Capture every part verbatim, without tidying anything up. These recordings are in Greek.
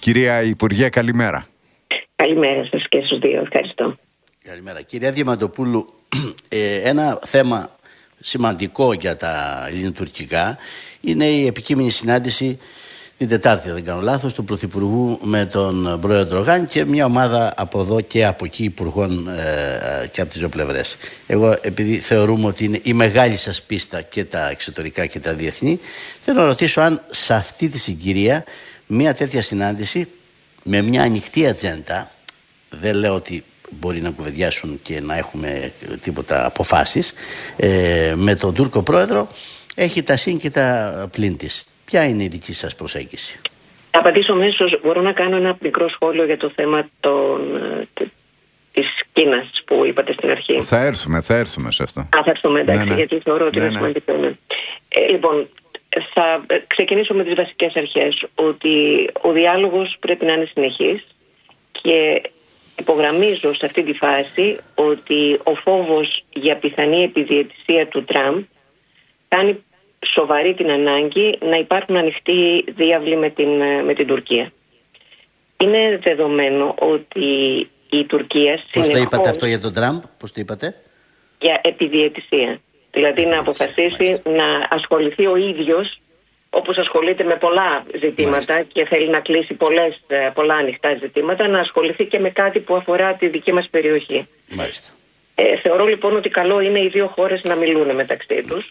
Κυρία Υπουργέ, καλημέρα. Καλημέρα σας και στους δύο. Ευχαριστώ. Καλημέρα. Κυρία Διαμαντοπούλου, ένα θέμα σημαντικό για τα ελληνοτουρκικά είναι η επικείμενη συνάντηση την Τετάρτη, δεν κάνω λάθος, του Πρωθυπουργού με τον Πρόεδρο Ερντογάν και μια ομάδα από εδώ και από εκεί υπουργών ε, και από τις δύο πλευρές. Εγώ, επειδή θεωρούμε ότι είναι η μεγάλη σας πίστα και τα εξωτερικά και τα διεθνή, θέλω να ρωτήσω αν σε αυτή τη συγκυρία μια τέτοια συνάντηση με μια ανοιχτή ατζέντα, δεν λέω ότι μπορεί να κουβεντιάσουν και να έχουμε τίποτα αποφάσεις, ε, με τον Τούρκο Πρόεδρο, έχει τα συν και τα πλην της. Ποια είναι η δική σας προσέγγιση? Θα απαντήσω αμέσως. Μπορώ να κάνω ένα μικρό σχόλιο για το θέμα των, της Κίνας που είπατε στην αρχή? Θα έρθουμε, θα έρθουμε σε αυτό. Α, θα έρθουμε, εντάξει, ναι, ναι. γιατί θεωρώ ότι ναι, είναι σημαντικό. Ναι. Ε, λοιπόν, θα ξεκινήσω με τις βασικές αρχές, ότι ο διάλογος πρέπει να είναι συνεχής και υπογραμμίζω σε αυτή τη φάση ότι ο φόβος για πιθανή επιδιαιτησία του Τραμπ κάνει σοβαρή την ανάγκη να υπάρχουν ανοιχτοί διάβλοι με την, με την Τουρκία. Είναι δεδομένο ότι η Τουρκία Πώς συνεχώς... το είπατε αυτό για τον Τραμπ, πώς το είπατε? Για επιδιαιτησία. Δηλαδή να αποφασίσει μάλιστα. να ασχοληθεί ο ίδιος, όπως ασχολείται με πολλά ζητήματα μάλιστα. και θέλει να κλείσει πολλές, πολλά ανοιχτά ζητήματα, να ασχοληθεί και με κάτι που αφορά τη δική μας περιοχή. Μάλιστα. Ε, θεωρώ λοιπόν ότι καλό είναι οι δύο χώρες να μιλούν μεταξύ τους.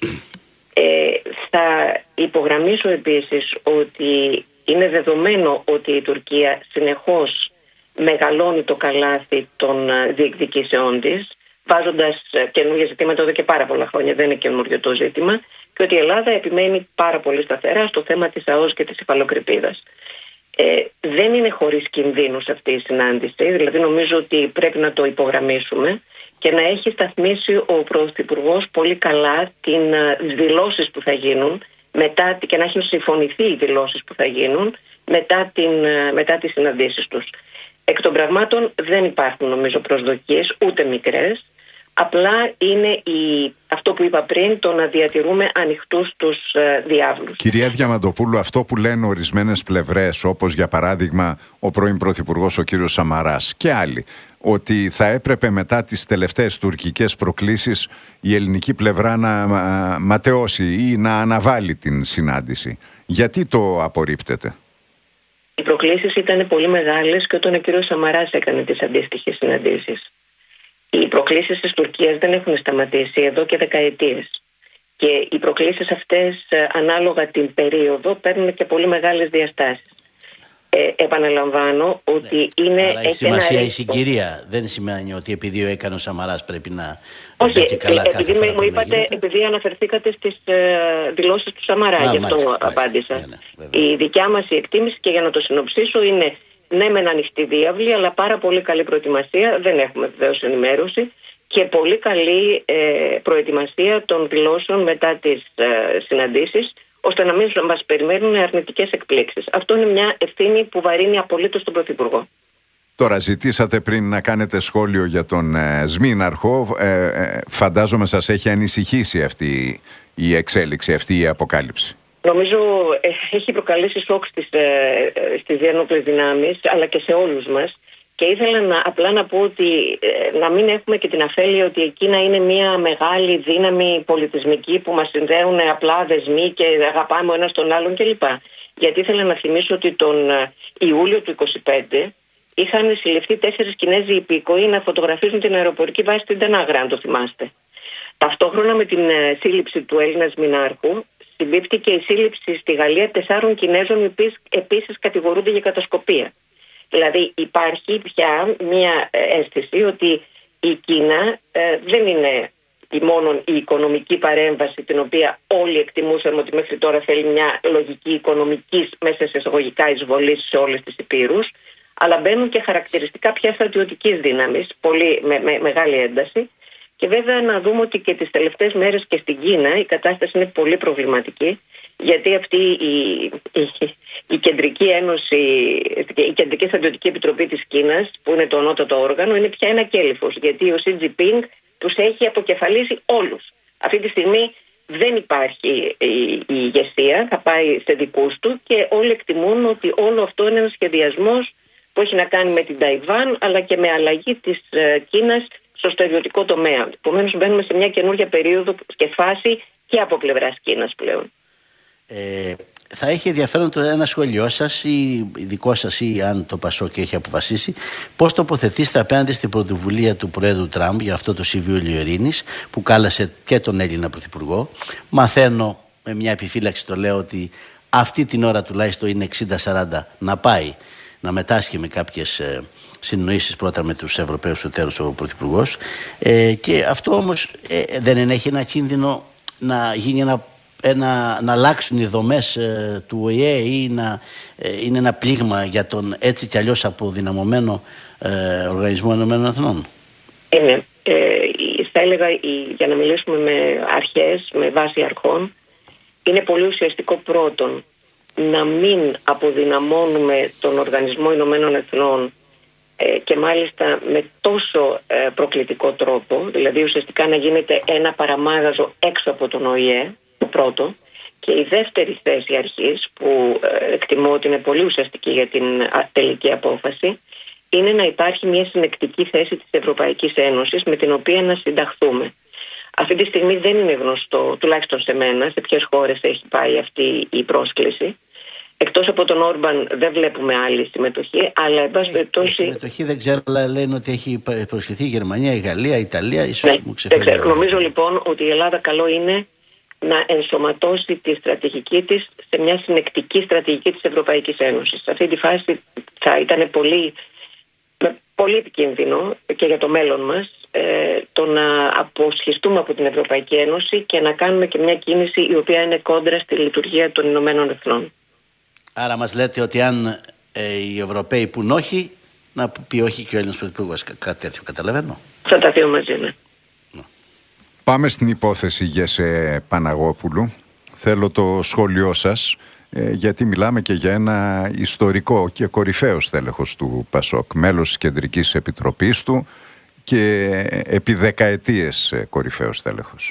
Ε, θα υπογραμμίσω επίσης ότι είναι δεδομένο ότι η Τουρκία συνεχώς μεγαλώνει το καλάθι των διεκδικήσεών της, βάζοντας καινούργια ζητήματα εδώ και πάρα πολλά χρόνια, δεν είναι καινούριο το ζήτημα, και ότι η Ελλάδα επιμένει πάρα πολύ σταθερά στο θέμα της ΑΟΣ και της υφαλοκρηπίδας. Ε, δεν είναι χωρίς κινδύνους αυτή η συνάντηση, δηλαδή νομίζω ότι πρέπει να το υπογραμμίσουμε και να έχει σταθμίσει ο Πρωθυπουργός πολύ καλά τις δηλώσεις που θα γίνουν μετά, και να έχουν συμφωνηθεί οι δηλώσεις που θα γίνουν μετά, την, μετά τις συναντήσεις τους. Εκ των πραγμάτων δεν υπάρχουν νομίζω προσδοκίες, ούτε μικρές. Απλά είναι η, αυτό που είπα πριν, το να διατηρούμε ανοιχτούς τους ε, διάβλους. Κυρία Διαμαντοπούλου, αυτό που λένε ορισμένες πλευρές, όπως για παράδειγμα ο πρώην Πρωθυπουργός ο κύριος Σαμαράς και άλλοι, ότι θα έπρεπε μετά τις τελευταίες τουρκικές προκλήσεις η ελληνική πλευρά να ματαιώσει ή να αναβάλει την συνάντηση. Γιατί το απορρίπτεται? Οι προκλήσεις ήταν πολύ μεγάλες και όταν ο κύριος Σαμαράς έκανε τις αντίστοιχες συναντήσεις. Οι προκλήσεις της Τουρκίας δεν έχουν σταματήσει εδώ και δεκαετίες. Και οι προκλήσεις αυτές, ανάλογα την περίοδο, παίρνουν και πολύ μεγάλες διαστάσεις. Ε, επαναλαμβάνω ότι ναι. είναι... Αλλά έχει σημασία η συγκυρία. Δεν σημαίνει ότι επειδή ο έκανε ο Σαμαράς πρέπει να... Όχι, και καλά, ε, επειδή μου είπατε, επειδή αναφερθήκατε στις ε, δηλώσεις του Σαμαρά, γι' αυτό μάλιστα, απάντησα. Μάλιστα, ναι, ναι, η δικιά μας η εκτίμηση, και για να το συνοψίσω, είναι ναι μεν ανοιχτή διάβλη, αλλά πάρα πολύ καλή προετοιμασία, δεν έχουμε βεβαίως ενημέρωση, και πολύ καλή ε, προετοιμασία των δηλώσεων μετά τις ε, συναντήσεις, ώστε να μην μας περιμένουν αρνητικές εκπλήξεις. Αυτό είναι μια ευθύνη που βαρύνει απολύτως τον Πρωθυπουργό. Τώρα, ζητήσατε πριν να κάνετε σχόλιο για τον ε, Σμήναρχο. Ε, ε, φαντάζομαι σας έχει ανησυχήσει αυτή η εξέλιξη, αυτή η αποκάλυψη. Νομίζω ε, έχει προκαλέσει σοκ στις, ε, στις διενόπλες δυνάμεις, αλλά και σε όλους μας. Και ήθελα να, απλά να πω ότι ε, να μην έχουμε και την αφέλεια ότι η Κίνα είναι μια μεγάλη δύναμη πολιτισμική που μας συνδέουν απλά δεσμοί και αγαπάμε ο ένας τον άλλον κλπ. Γιατί ήθελα να θυμίσω ότι τον Ιούλιο του είκοσι πέντε είχαν συλληφθεί τέσσερις Κινέζοι υπήκοοι να φωτογραφίζουν την αεροπορική βάση στην Τανάγρα, αν το θυμάστε. Ταυτόχρονα με την ε, σύλληψη του Έλληνα Σμήναρχου, συμπίπτει η σύλληψη στη Γαλλία τεσσάρων Κινέζων, οι οποίοι επίσης κατηγορούνται για κατασκοπία. Δηλαδή υπάρχει πια μια αίσθηση ότι η Κίνα ε, δεν είναι η μόνο η οικονομική παρέμβαση, την οποία όλοι εκτιμούσαμε ότι μέχρι τώρα θέλει μια λογική οικονομική μέσα σε εισαγωγικά εισβολή σε όλες τις υπήρους, αλλά μπαίνουν και χαρακτηριστικά πια στρατιωτικής δύναμης, πολύ με, με μεγάλη ένταση. Και βέβαια να δούμε ότι και τις τελευταίες μέρες και στην Κίνα η κατάσταση είναι πολύ προβληματική, γιατί αυτή η, η, η Κεντρική Ένωση, η Κεντρική Στρατιωτική Επιτροπή της Κίνας, που είναι το ανώτατο όργανο, είναι πια ένα κέλυφος, γιατί ο Σι Τζινπίνγκ τους έχει αποκεφαλίσει όλους. Αυτή τη στιγμή δεν υπάρχει η, η ηγεσία, θα πάει σε δικούς του και όλοι εκτιμούν ότι όλο αυτό είναι ένας σχεδιασμός που έχει να κάνει με την Ταϊβάν αλλά και με αλλαγή της ε, Κίνας στο στρατιωτικό τομέα. Επομένως μπαίνουμε σε μια καινούργια περίοδο και φάση και από πλευράς Κίνας πλέον. Ε, θα έχει ενδιαφέρον το ένα σχόλιο σας ή δικό σας ή αν το Πασόκ έχει αποφασίσει πώς τοποθετήσετε απέναντι στην πρωτοβουλία του Προέδρου Τραμπ για αυτό το Συμβούλιο Ειρήνης που κάλεσε και τον Έλληνα Πρωθυπουργό. Μαθαίνω με μια επιφύλαξη, το λέω, ότι αυτή την ώρα τουλάχιστον είναι εξήντα σαράντα να πάει να μετάσχει με κάποιες ε, συνεννοήσεις πρώτα με τους Ευρωπαίους εταίρους ο Πρωθυπουργός ε, και αυτό όμως ε, δεν ενέχει ένα κίνδυνο να γίνει ένα Ένα, να αλλάξουν οι δομές ε, του Ο Ε Ε ή να ε, είναι ένα πλήγμα για τον έτσι κι αλλιώς αποδυναμωμένο ε, Οργανισμό Ηνωμένων Εθνών. Είναι. Ε, θα έλεγα, για να μιλήσουμε με αρχές, με βάση αρχών, είναι πολύ ουσιαστικό πρώτον να μην αποδυναμώνουμε τον Οργανισμό Ηνωμένων Εθνών ε, και μάλιστα με τόσο ε, προκλητικό τρόπο, δηλαδή ουσιαστικά να γίνεται ένα παραμάγαζο έξω από τον Ο Ε Ε, το πρώτο. Και η δεύτερη θέση αρχής που ε, εκτιμώ ότι είναι πολύ ουσιαστική για την τελική απόφαση είναι να υπάρχει μια συνεκτική θέση της Ευρωπαϊκής Ένωσης με την οποία να συνταχθούμε. Αυτή τη στιγμή δεν είναι γνωστό, τουλάχιστον σε μένα, σε ποιες χώρες έχει πάει αυτή η πρόσκληση. Εκτός από τον Όρμπαν δεν βλέπουμε άλλη συμμετοχή, αλλά εν πάση περιπτώσει. Συμμετοχή δεν ξέρω, αλλά λένε ότι έχει προσκληθεί η Γερμανία, η Γαλλία, η Ιταλία, ίσως ναι, μου ξεφεύγει. Δεν ξέρω. Νομίζω λοιπόν ότι η Ελλάδα καλό είναι να ενσωματώσει τη στρατηγική της σε μια συνεκτική στρατηγική της Ευρωπαϊκής Ένωσης. Σε αυτή τη φάση θα ήταν πολύ, πολύ επικίνδυνο και για το μέλλον μας ε, το να αποσχιστούμε από την Ευρωπαϊκή Ένωση και να κάνουμε και μια κίνηση η οποία είναι κόντρα στη λειτουργία των Ηνωμένων Εθνών. Άρα μας λέτε ότι αν ε, οι Ευρωπαίοι πουν όχι, να πει όχι και ο Έλληνας Πρωθυπουργός, κάτι τέτοιο καταλαβαίνω. Θα τα δύο μαζί, ναι. Πάμε στην υπόθεση Γεσέ Παναγόπουλου. Θέλω το σχόλιο σας, ε, γιατί μιλάμε και για ένα ιστορικό και κορυφαίο στέλεχος του Πασόκ, μέλος της Κεντρικής Επιτροπής του και επί δεκαετίες κορυφαίο στέλεχος.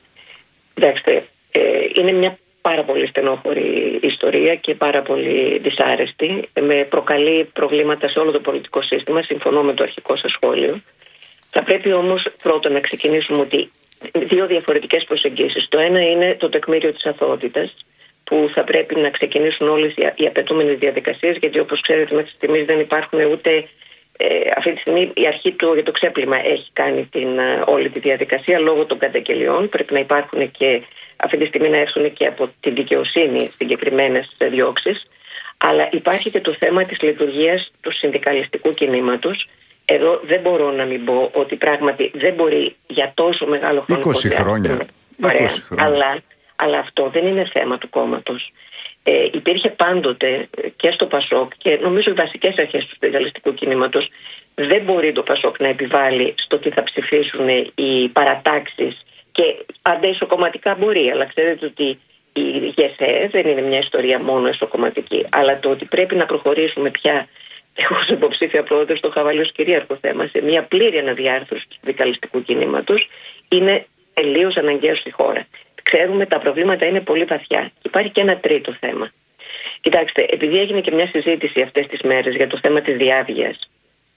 Κοιτάξτε, ε, είναι μια πάρα πολύ στενόχωρη ιστορία και πάρα πολύ δυσάρεστη. Με προκαλεί προβλήματα σε όλο το πολιτικό σύστημα, συμφωνώ με το αρχικό σας σχόλιο. Θα πρέπει όμως πρώτον να ξεκινήσουμε ότι δύο διαφορετικές προσεγγίσεις. Το ένα είναι το τεκμήριο της αθωότητας, που θα πρέπει να ξεκινήσουν όλες οι απαιτούμενες διαδικασίες, γιατί όπως ξέρετε μέχρι στιγμής δεν υπάρχουν ούτε ε, αυτή τη στιγμή η αρχή του για το ξέπλυμα έχει κάνει την, όλη τη διαδικασία λόγω των καταγγελιών. Πρέπει να υπάρχουν και αυτή τη στιγμή να έρθουν και από τη δικαιοσύνη συγκεκριμένες διώξεις. Αλλά υπάρχει και το θέμα της λειτουργίας του συνδικαλιστικού κινήματος. Εδώ δεν μπορώ να μην πω ότι πράγματι δεν μπορεί για τόσο μεγάλο χρονικό είκοσι χρόνια. Ωραία, αλλά, αλλά αυτό δεν είναι θέμα του κόμματος. Ε, υπήρχε πάντοτε και στο Πασόκ και νομίζω οι βασικές αρχές του συνδικαλιστικού κινήματος. Δεν μπορεί το Πασόκ να επιβάλλει στο τι θα ψηφίσουν οι παρατάξεις και ανταισωκομματικά μπορεί, αλλά ξέρετε ότι η ΓΕΣΕ δεν είναι μια ιστορία μόνο εσωκομματική, αλλά το ότι πρέπει να προχωρήσουμε πια. Εγώ ως υποψήφια πρόεδρος το είχα βάλει ως κυρίαρχο θέμα σε μια πλήρη αναδιάρθρωση του συνδικαλιστικού κινήματος είναι τελείως αναγκαίο στη χώρα. Ξέρουμε τα προβλήματα είναι πολύ βαθιά. Υπάρχει και ένα τρίτο θέμα. Κοιτάξτε, επειδή έγινε και μια συζήτηση αυτές τις μέρες για το θέμα της διάβγειας,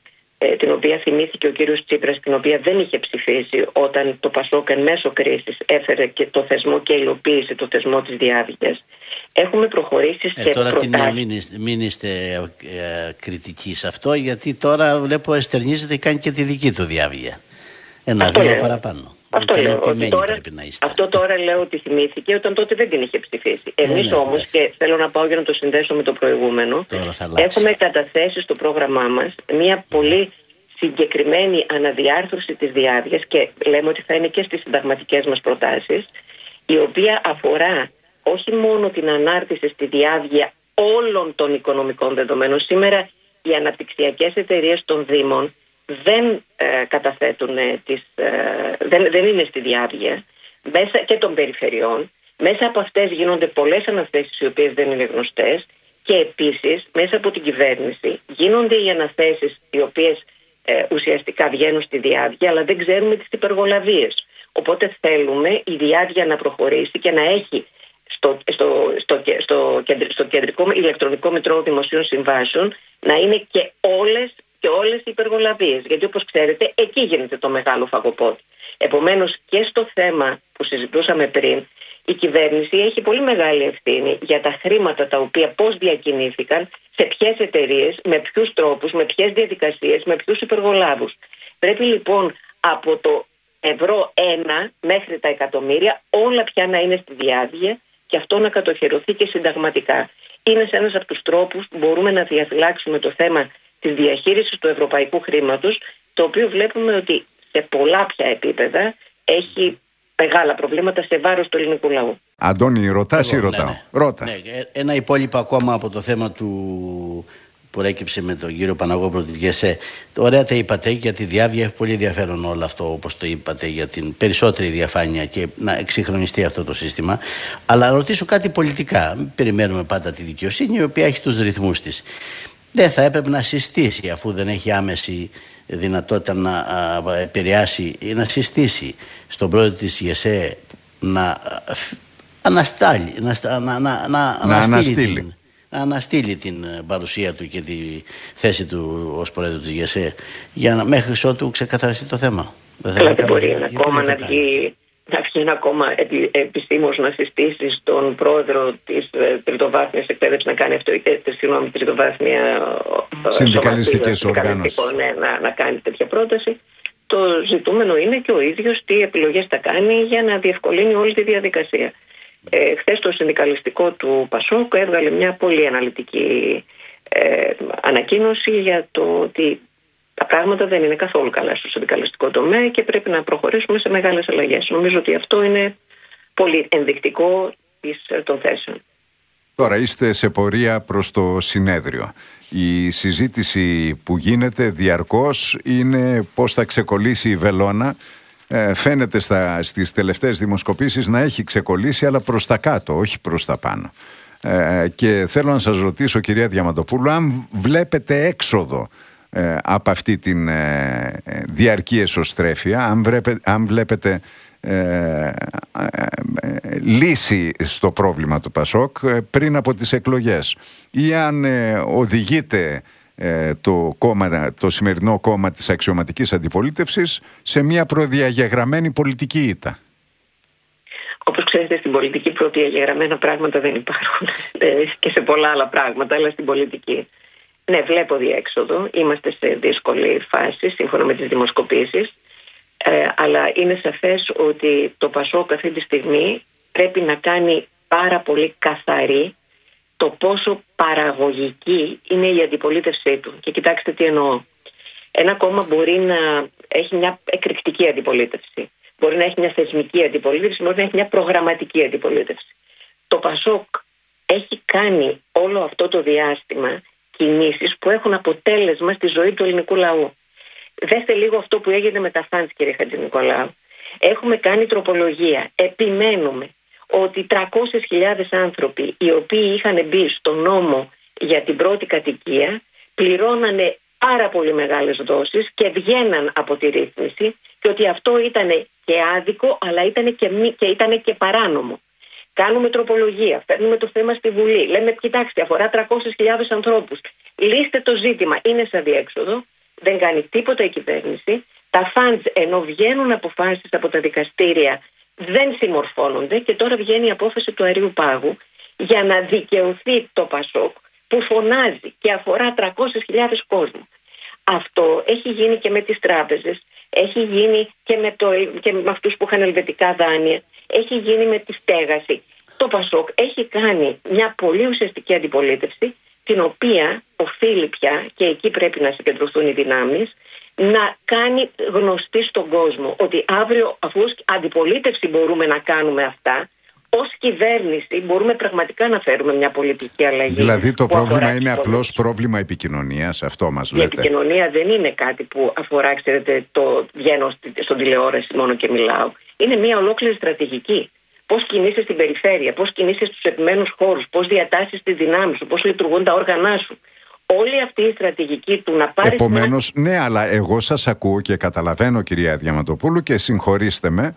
ε, την οποία θυμήθηκε ο κύριος Τσίπρας, την οποία δεν είχε ψηφίσει όταν το Πασόκ εν μέσω κρίσης έφερε και το θεσμό και υλοποίησε το θεσμό της διάβγειας. Έχουμε προχωρήσει σε ε, τώρα προτάσεις. Μην είστε, μην είστε ε, κριτικοί σε αυτό, γιατί τώρα βλέπω εστερνίζεται και κάνει και τη δική του διάβγεια. Ένα-δύο παραπάνω. Αυτό, λέω, ότι τώρα, αυτό τώρα λέω ότι θυμήθηκε όταν τότε δεν την είχε ψηφίσει. Εμείς ναι, όμως, και θέλω να πάω για να το συνδέσω με το προηγούμενο, έχουμε καταθέσει στο πρόγραμμά μας μια πολύ συγκεκριμένη αναδιάρθρωση της διάβγειας και λέμε ότι θα είναι και στις συνταγματικές μας προτάσεις, η οποία αφορά όχι μόνο την ανάρτηση στη διάβγεια όλων των οικονομικών δεδομένων. Σήμερα οι αναπτυξιακές εταιρείες των Δήμων δεν ε, καταθέτουν ε, τις, ε, δεν, δεν είναι στη διάβγεια μέσα και των περιφερειών. Μέσα από αυτές γίνονται πολλές αναθέσεις οι οποίες δεν είναι γνωστές και επίσης μέσα από την κυβέρνηση γίνονται οι αναθέσεις οι οποίες ε, ουσιαστικά βγαίνουν στη διάβγεια, αλλά δεν ξέρουμε τις υπεργολαβίες. Οπότε θέλουμε η διάβγεια να προχωρήσει και να έχει στο, στο, στο, στο, στο κεντρικό ηλεκτρονικό μητρό δημοσίων συμβάσεων να είναι και όλες, και όλες οι υπεργολαβίες. Γιατί όπως ξέρετε εκεί γίνεται το μεγάλο φαγοπότη. Επομένως και στο θέμα που συζητούσαμε πριν, η κυβέρνηση έχει πολύ μεγάλη ευθύνη για τα χρήματα τα οποία πώς διακινήθηκαν, σε ποιες εταιρείες, με ποιους τρόπους, με ποιες διαδικασίες, με ποιους υπεργολάβους. Πρέπει λοιπόν από το ευρώ ένα μέχρι τα εκατομμύρια όλα πια να είναι στη διάβγεια και αυτό να κατοχυρωθεί και συνταγματικά. Είναι σε ένας από τους τρόπους που μπορούμε να διαφυλάξουμε το θέμα της διαχείρισης του ευρωπαϊκού χρήματος, το οποίο βλέπουμε ότι σε πολλά πια επίπεδα έχει μεγάλα προβλήματα σε βάρος του ελληνικού λαού. Αντώνη, ρωτάς ή ρωτάω? Ναι, ναι. Ρώτα. Ναι, ένα υπόλοιπο ακόμα από το θέμα του που προέκυψε με τον κύριο Παναγόπουλο της ΓΕΣΕ. Ωραία τα είπατε για τη διάβγεια, έχει πολύ ενδιαφέρον όλο αυτό όπως το είπατε για την περισσότερη διαφάνεια και να εξυγχρονιστεί αυτό το σύστημα. Αλλά να ρωτήσω κάτι πολιτικά. Μην περιμένουμε πάντα τη δικαιοσύνη η οποία έχει τους ρυθμούς της. Δεν θα έπρεπε να συστήσει, αφού δεν έχει άμεση δυνατότητα να α, επηρεάσει ή να συστήσει στον πρόεδρο της ΓΕΣΕ να αναστάλει, να, να, να, να, να αναστείλει, την, να αναστείλει την παρουσία του και τη θέση του ως πρόεδρο της ΓΕΣΕ για να, μέχρι ότου ξεκαθαριστεί το θέμα. Αλλά δεν μπορεί να ακόμα να βγει, να βγει ένα κόμμα επι, επισήμως να συστήσει στον πρόεδρο της τριτοβάθμιας εκπαίδευσης να κάνει αυτό, συγγνώμη, τριτοβάθμια συνδικαλιστικές οργάνωσεις. Ναι, να, να κάνει τέτοια πρόταση. Το ζητούμενο είναι και ο ίδιος τι επιλογές θα κάνει για να διευκολύνει όλη τη διαδικασία. Ε, χθες το συνδικαλιστικό του Πασόκ έβγαλε μια πολύ αναλυτική ε, ανακοίνωση για το ότι τα πράγματα δεν είναι καθόλου καλά στο συνδικαλιστικό τομέα και πρέπει να προχωρήσουμε σε μεγάλες αλλαγές. Νομίζω ότι αυτό είναι πολύ ενδεικτικό των θέσεων. Τώρα είστε σε πορεία προς το συνέδριο. Η συζήτηση που γίνεται διαρκώς είναι πώς θα ξεκολλήσει η βελόνα. Ε, φαίνεται στα, στις τελευταίες δημοσκοπήσεις να έχει ξεκολλήσει, αλλά προς τα κάτω, όχι προς τα πάνω. Ε, και θέλω να σας ρωτήσω, κυρία Διαμαντοπούλου, αν βλέπετε έξοδο ε, από αυτή την ε, διαρκή εσωστρέφεια, αν, βρέπε, αν βλέπετε ε, ε, ε, λύση στο πρόβλημα του Πασόκ ε, πριν από τις εκλογές, ή αν ε, οδηγείται Το, κόμμα, το σημερινό κόμμα της αξιωματικής αντιπολίτευσης σε μια προδιαγεγραμμένη πολιτική ήττα. Όπως ξέρετε, στην πολιτική προδιαγεγραμμένα πράγματα δεν υπάρχουν και σε πολλά άλλα πράγματα, αλλά στην πολιτική ναι, βλέπω διέξοδο. Είμαστε σε δύσκολη φάση σύμφωνα με τις δημοσκοπήσεις, ε, αλλά είναι σαφές ότι το Πασόκ αυτή τη στιγμή πρέπει να κάνει πάρα πολύ καθαρή το πόσο παραγωγική είναι η αντιπολίτευσή του. Και κοιτάξτε τι εννοώ. Ένα κόμμα μπορεί να έχει μια εκρηκτική αντιπολίτευση. Μπορεί να έχει μια θεσμική αντιπολίτευση, μπορεί να έχει μια προγραμματική αντιπολίτευση. Το Πασόκ έχει κάνει όλο αυτό το διάστημα κινήσεις που έχουν αποτέλεσμα στη ζωή του ελληνικού λαού. Δέστε λίγο αυτό που έγινε με τα φαντς, κύριε Χατζηνικολάου. Έχουμε κάνει τροπολογία. Επιμένουμε ότι τριακόσιες χιλιάδες άνθρωποι οι οποίοι είχαν μπει στο νόμο για την πρώτη κατοικία πληρώνανε πάρα πολύ μεγάλες δόσεις και βγαίναν από τη ρύθμιση και ότι αυτό ήταν και άδικο αλλά ήταν και, μη, και, ήταν και παράνομο. Κάνουμε τροπολογία, φέρνουμε το θέμα στη Βουλή, λέμε κοιτάξτε αφορά τριακόσιες χιλιάδες ανθρώπους, λύστε το ζήτημα, είναι σε αδιέξοδο, δεν κάνει τίποτα η κυβέρνηση, τα φαντς ενώ βγαίνουν αποφάσεις από τα δικαστήρια δεν συμμορφώνονται και τώρα βγαίνει η απόφαση του Αερίου Πάγου για να δικαιωθεί το Πασόκ που φωνάζει και αφορά τριακόσιες χιλιάδες κόσμο. Αυτό έχει γίνει και με τις τράπεζες, έχει γίνει και με, το, και με αυτούς που είχαν ελβετικά δάνεια, έχει γίνει με τη στέγαση. Το Πασόκ έχει κάνει μια πολύ ουσιαστική αντιπολίτευση, την οποία οφείλει πια, και εκεί πρέπει να συγκεντρωθούν οι δυνάμεις, να κάνει γνωστή στον κόσμο ότι αύριο, αφού ως αντιπολίτευση μπορούμε να κάνουμε αυτά, ως κυβέρνηση μπορούμε πραγματικά να φέρουμε μια πολιτική αλλαγή. Δηλαδή το πρόβλημα είναι απλώς πρόβλημα επικοινωνίας, αυτό μας λέτε? Η επικοινωνία δεν είναι κάτι που αφορά, ξέρετε, το βγαίνω στον τηλεόραση μόνο και μιλάω. Είναι μια ολόκληρη στρατηγική. Πώς κινείσαι στην περιφέρεια, πώς κινείσαι στους επιμένους χώρους, πώς διατάσσεις τις δυνάμεις σου, πώς λειτουργούν τα όργανά σου. όλη αυτή η στρατηγική του να πάρει... Επομένως, ναι, αλλά εγώ σας ακούω και καταλαβαίνω, κυρία Διαμαντοπούλου, και συγχωρήστε με,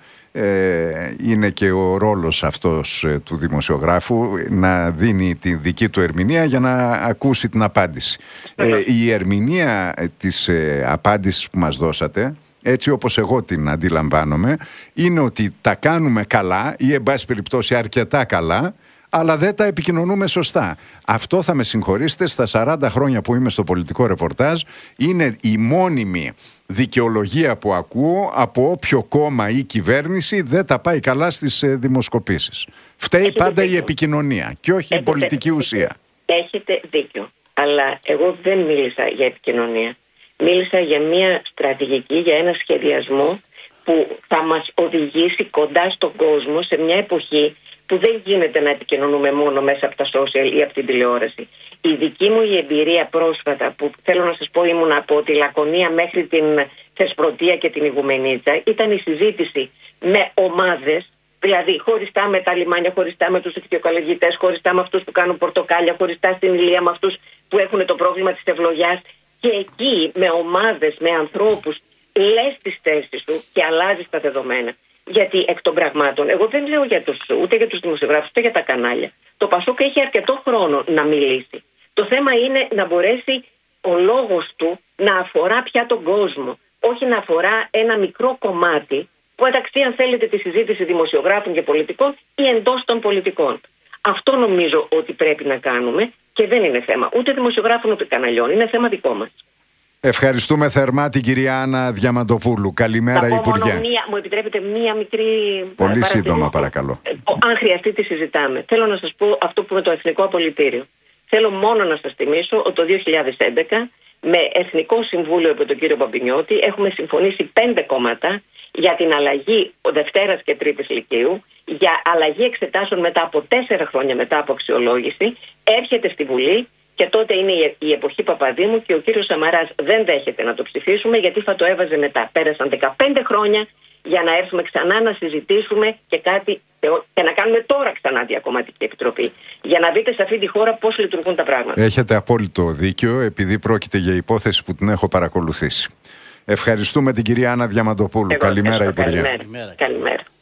ε, είναι και ο ρόλος αυτός ε, του δημοσιογράφου να δίνει τη δική του ερμηνεία για να ακούσει την απάντηση. Ε, η ερμηνεία της ε, απάντησης που μας δώσατε, έτσι όπως εγώ την αντιλαμβάνομαι, είναι ότι τα κάνουμε καλά ή εν πάση περιπτώσει αρκετά καλά, αλλά δεν τα επικοινωνούμε σωστά. Αυτό, θα με συγχωρήσετε, στα σαράντα χρόνια που είμαι στο πολιτικό ρεπορτάζ, είναι η μόνιμη δικαιολογία που ακούω από όποιο κόμμα ή κυβέρνηση δεν τα πάει καλά στις ε, δημοσκοπήσεις. Φταίει Έχετε πάντα δίκιο. η επικοινωνία και όχι Έχετε, η πολιτική ουσία. Έχετε δίκιο. Αλλά εγώ δεν μίλησα για επικοινωνία. Μίλησα για μια στρατηγική, για ένα σχεδιασμό που θα μας οδηγήσει κοντά στον κόσμο σε μια εποχή που δεν γίνεται να επικοινωνούμε μόνο μέσα από τα social ή από την τηλεόραση. Η δική μου η εμπειρία πρόσφατα, που θέλω να σας πω ήμουν από τη Λακωνία μέχρι την Θεσπρωτεία και την Ιγουμενίτσα, ήταν η συζήτηση με ομάδες, δηλαδή χωριστά με τα λιμάνια, χωριστά με τους ιχθυοκαλλιεργητές, χωριστά με αυτούς που κάνουν πορτοκάλια, χωριστά στην Ηλία με αυτούς που έχουν το πρόβλημα της ευλογιάς. Και εκεί με ομάδες, με ανθρώπους, λες τις θέσεις σου και αλλάζεις τα δεδομένα. Γιατί εκ των πραγμάτων, εγώ δεν λέω για τους, ούτε για τους δημοσιογράφους, ούτε για τα κανάλια. Το Πασόκ έχει αρκετό χρόνο να μιλήσει. Το θέμα είναι να μπορέσει ο λόγος του να αφορά πια τον κόσμο. Όχι να αφορά ένα μικρό κομμάτι που, εντάξει, αν θέλετε, τη συζήτηση δημοσιογράφων και πολιτικών ή εντός των πολιτικών. Αυτό νομίζω ότι πρέπει να κάνουμε και δεν είναι θέμα ούτε δημοσιογράφων ούτε καναλιών. Είναι θέμα δικό μας. Ευχαριστούμε θερμά την κυρία Άννα Διαμαντοπούλου. Καλημέρα, Υπουργέ. Μία, μου επιτρέπετε μία μικρή... Πολύ σύντομα, παρακαλώ. Αν χρειαστεί, τη συζητάμε. Θέλω να σας πω αυτό που με το Εθνικό Απολυτήριο. Θέλω μόνο να σας θυμίσω ότι το δύο χιλιάδες έντεκα με Εθνικό Συμβούλιο από τον κύριο Παμπινιώτη έχουμε συμφωνήσει πέντε κόμματα για την αλλαγή Δευτέρας και Τρίτης Λυκείου, για αλλαγή εξετάσεων μετά από τέσσερα χρόνια μετά από αξιολόγηση. Έρχεται στη Βουλή. Και τότε είναι η εποχή Παπαδήμου και ο κύριος Σαμαράς δεν δέχεται να το ψηφίσουμε γιατί θα το έβαζε μετά. Πέρασαν δεκαπέντε χρόνια για να έρθουμε ξανά να συζητήσουμε και, κάτι, και να κάνουμε τώρα ξανά διακομματική επιτροπή. Για να δείτε σε αυτή τη χώρα πώς λειτουργούν τα πράγματα. Έχετε απόλυτο δίκιο, επειδή πρόκειται για υπόθεση που την έχω παρακολουθήσει. Ευχαριστούμε την κυρία Άννα Διαμαντοπούλου. Εγώ, καλημέρα, ευχαριστώ, Υπουργέ. Καλημέρα. καλημέρα.